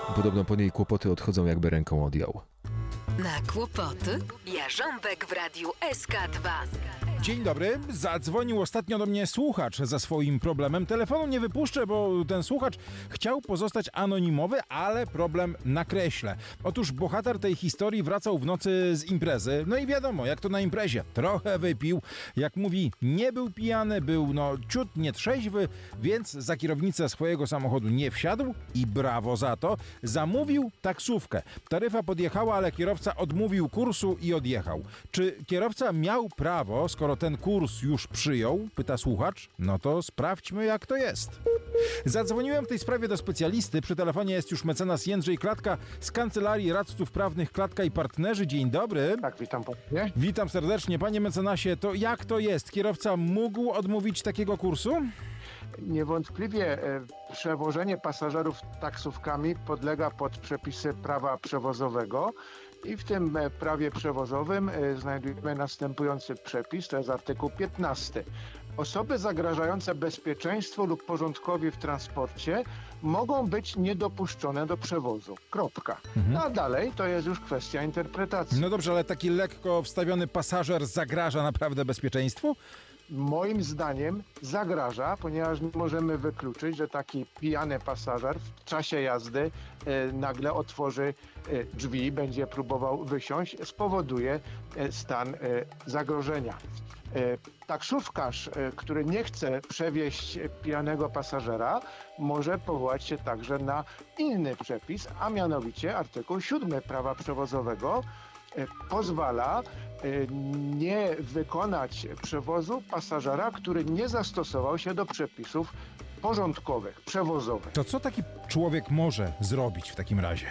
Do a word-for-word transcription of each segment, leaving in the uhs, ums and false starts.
Podobno po niej kłopoty odchodzą, jakby ręką odjął. Na kłopoty Jarząbek w Radiu S K dwa. Dzień dobry. Zadzwonił ostatnio do mnie słuchacz ze swoim problemem. Telefonu nie wypuszczę, bo ten słuchacz chciał pozostać anonimowy, ale problem nakreślę. Otóż bohater tej historii wracał w nocy z imprezy. No i wiadomo, jak to na imprezie. Trochę wypił. Jak mówi, nie był pijany, był no ciut nietrzeźwy, więc za kierownicę swojego samochodu nie wsiadł i brawo za to. Zamówił taksówkę. Taryfa podjechała, ale kierowca odmówił kursu i odjechał. Czy kierowca miał prawo, skoro ten kurs już przyjął? Pyta słuchacz. No to sprawdźmy, jak to jest. Zadzwoniłem w tej sprawie do specjalisty. Przy telefonie jest już mecenas Jędrzej Klatka z Kancelarii Radców Prawnych Klatka i Partnerzy. Dzień dobry. Tak, witam ponownie. Witam serdecznie. Panie mecenasie, to jak to jest? Kierowca mógł odmówić takiego kursu? Niewątpliwie e, przewożenie pasażerów taksówkami podlega pod przepisy prawa przewozowego i w tym e, prawie przewozowym e, znajdujemy następujący przepis, to jest artykuł piętnasty. Osoby zagrażające bezpieczeństwu lub porządkowi w transporcie mogą być niedopuszczone do przewozu. Kropka. Mhm. A dalej to jest już kwestia interpretacji. No dobrze, ale taki lekko wstawiony pasażer zagraża naprawdę bezpieczeństwu? Moim zdaniem zagraża, ponieważ nie możemy wykluczyć, że taki pijany pasażer w czasie jazdy e, nagle otworzy e, drzwi, będzie próbował wysiąść, spowoduje e, stan e, zagrożenia. E, taksówkarz, e, który nie chce przewieźć pijanego pasażera, może powołać się także na inny przepis, a mianowicie artykuł siódmy prawa przewozowego e, pozwala nie wykonać przewozu pasażera, który nie zastosował się do przepisów porządkowych, przewozowych. To co taki człowiek może zrobić w takim razie?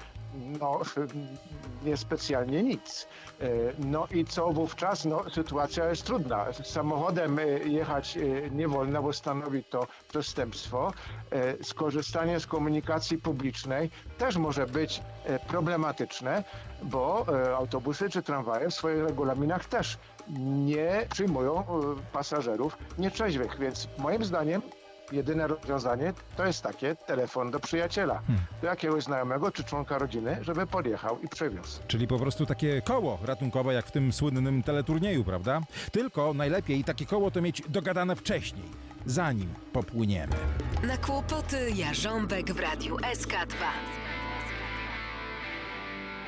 No, niespecjalnie nic. No i co wówczas? No, sytuacja jest trudna. Samochodem jechać nie wolno, bo stanowi to przestępstwo. Skorzystanie z komunikacji publicznej też może być problematyczne, bo autobusy czy tramwaje w swoich regulaminach też nie przyjmują pasażerów nietrzeźwych, więc moim zdaniem jedyne rozwiązanie to jest takie: telefon do przyjaciela, hmm. do jakiegoś znajomego czy członka rodziny, żeby podjechał i przewiózł. Czyli po prostu takie koło ratunkowe, jak w tym słynnym teleturnieju, prawda? Tylko najlepiej takie koło to mieć dogadane wcześniej, zanim popłyniemy. Na kłopoty Jarząbek w Radiu S K dwa.